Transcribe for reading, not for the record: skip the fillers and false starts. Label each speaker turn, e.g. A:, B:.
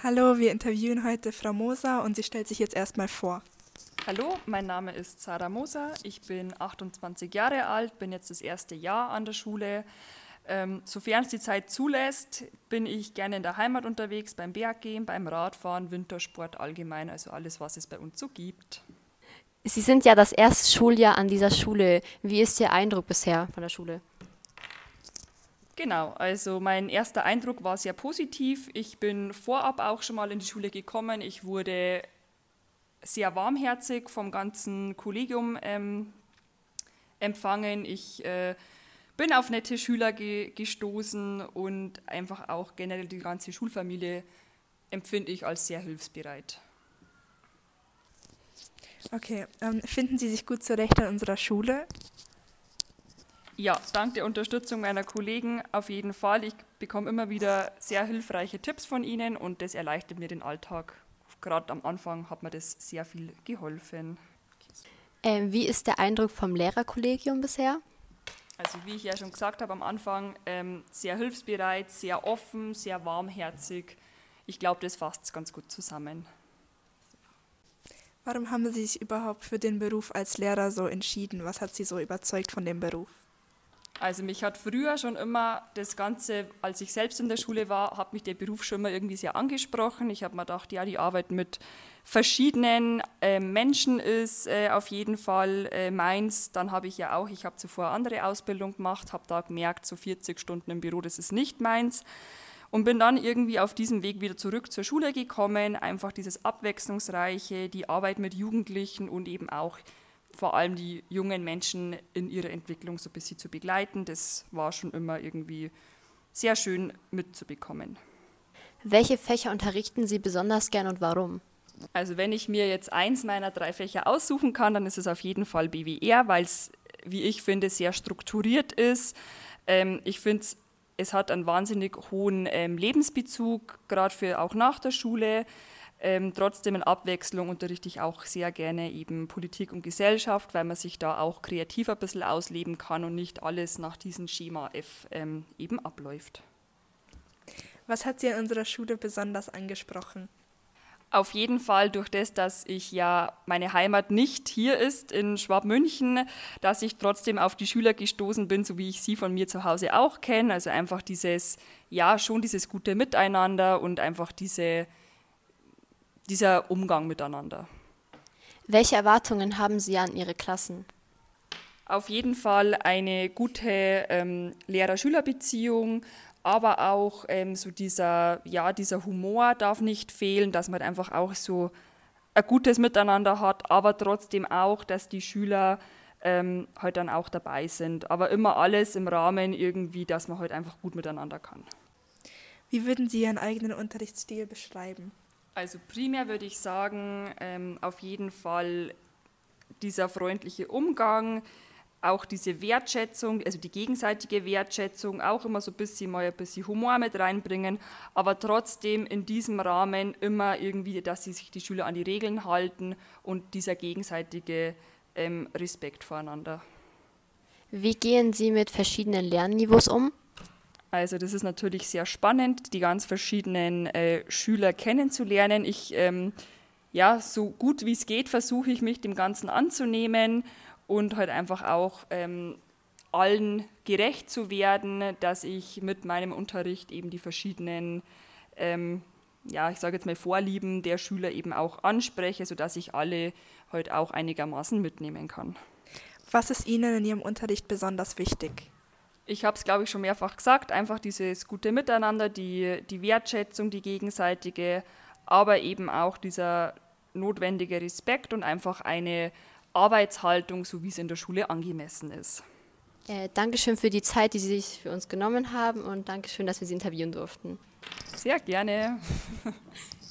A: Hallo, wir interviewen heute Frau Moser und sie stellt sich jetzt erstmal vor.
B: Hallo, mein Name ist Sarah Moser, ich bin 28 Jahre alt, bin jetzt das erste Jahr an der Schule. Sofern es die Zeit zulässt, bin ich gerne in der Heimat unterwegs, beim Berggehen, beim Radfahren, Wintersport allgemein, also alles, was es bei uns so gibt.
C: Sie sind ja das erste Schuljahr an dieser Schule. Wie ist Ihr Eindruck bisher von der Schule?
B: Genau, also mein erster Eindruck war sehr positiv. Ich bin vorab auch schon mal in die Schule gekommen. Ich wurde sehr warmherzig vom ganzen Kollegium empfangen. Ich bin auf nette Schüler gestoßen und einfach auch generell die ganze Schulfamilie empfinde ich als sehr hilfsbereit.
A: Okay, finden Sie sich gut zurecht an unserer Schule?
B: Ja, dank der Unterstützung meiner Kollegen auf jeden Fall. Ich bekomme immer wieder sehr hilfreiche Tipps von ihnen und das erleichtert mir den Alltag. Gerade am Anfang hat mir das sehr viel geholfen.
C: Wie ist der Eindruck vom Lehrerkollegium bisher?
B: Also wie ich ja schon gesagt habe am Anfang, sehr hilfsbereit, sehr offen, sehr warmherzig. Ich glaube, das fasst ganz gut zusammen.
A: Warum haben Sie sich überhaupt für den Beruf als Lehrer so entschieden? Was hat Sie so überzeugt von dem Beruf?
B: Also mich hat früher schon immer das Ganze, als ich selbst in der Schule war, hat mich der Beruf schon immer irgendwie sehr angesprochen. Ich habe mir gedacht, ja, die Arbeit mit verschiedenen Menschen ist auf jeden Fall meins. Dann habe ich ich habe zuvor andere Ausbildung gemacht, habe da gemerkt, so 40 Stunden im Büro, das ist nicht meins. Und bin dann irgendwie auf diesem Weg wieder zurück zur Schule gekommen, einfach dieses Abwechslungsreiche, die Arbeit mit Jugendlichen und eben auch vor allem die jungen Menschen in ihrer Entwicklung so ein bisschen zu begleiten. Das war schon immer irgendwie sehr schön mitzubekommen.
C: Welche Fächer unterrichten Sie besonders gern und warum?
B: Also wenn ich mir jetzt eins meiner 3 Fächer aussuchen kann, dann ist es auf jeden Fall BWR, weil es, wie ich finde, sehr strukturiert ist. Ich finde, es hat einen wahnsinnig hohen Lebensbezug, gerade für auch nach der Schule. Trotzdem in Abwechslung unterrichte ich auch sehr gerne eben Politik und Gesellschaft, weil man sich da auch kreativ ein bisschen ausleben kann und nicht alles nach diesem Schema F eben abläuft.
A: Was hat Sie an unserer Schule besonders angesprochen?
B: Auf jeden Fall durch das, dass ich ja meine Heimat nicht hier ist in Schwabmünchen, dass ich trotzdem auf die Schüler gestoßen bin, so wie ich sie von mir zu Hause auch kenne. Also einfach dieses gute Miteinander und einfach dieser Umgang miteinander.
C: Welche Erwartungen haben Sie an Ihre Klassen?
B: Auf jeden Fall eine gute Lehrer-Schüler-Beziehung, aber auch so dieser Humor darf nicht fehlen, dass man einfach auch so ein gutes Miteinander hat, aber trotzdem auch, dass die Schüler halt dann auch dabei sind. Aber immer alles im Rahmen irgendwie, dass man halt einfach gut miteinander kann.
A: Wie würden Sie Ihren eigenen Unterrichtsstil beschreiben?
B: Also primär würde ich sagen, auf jeden Fall dieser freundliche Umgang, auch diese Wertschätzung, also die gegenseitige Wertschätzung, auch immer so ein bisschen Humor mit reinbringen, aber trotzdem in diesem Rahmen immer irgendwie, dass sich die Schüler an die Regeln halten und dieser gegenseitige Respekt voreinander.
C: Wie gehen Sie mit verschiedenen Lernniveaus um?
B: Also das ist natürlich sehr spannend, die ganz verschiedenen Schüler kennenzulernen. So gut wie es geht, versuche ich mich dem Ganzen anzunehmen und halt einfach auch allen gerecht zu werden, dass ich mit meinem Unterricht eben die verschiedenen, ich sage jetzt mal Vorlieben der Schüler eben auch anspreche, sodass ich alle halt auch einigermaßen mitnehmen kann.
A: Was ist Ihnen in Ihrem Unterricht besonders wichtig?
B: Ich habe es, glaube ich, schon mehrfach gesagt, einfach dieses gute Miteinander, die Wertschätzung, die gegenseitige, aber eben auch dieser notwendige Respekt und einfach eine Arbeitshaltung, so wie es in der Schule angemessen ist.
C: Dankeschön für die Zeit, die Sie sich für uns genommen haben und Dankeschön, dass wir Sie interviewen durften.
B: Sehr gerne.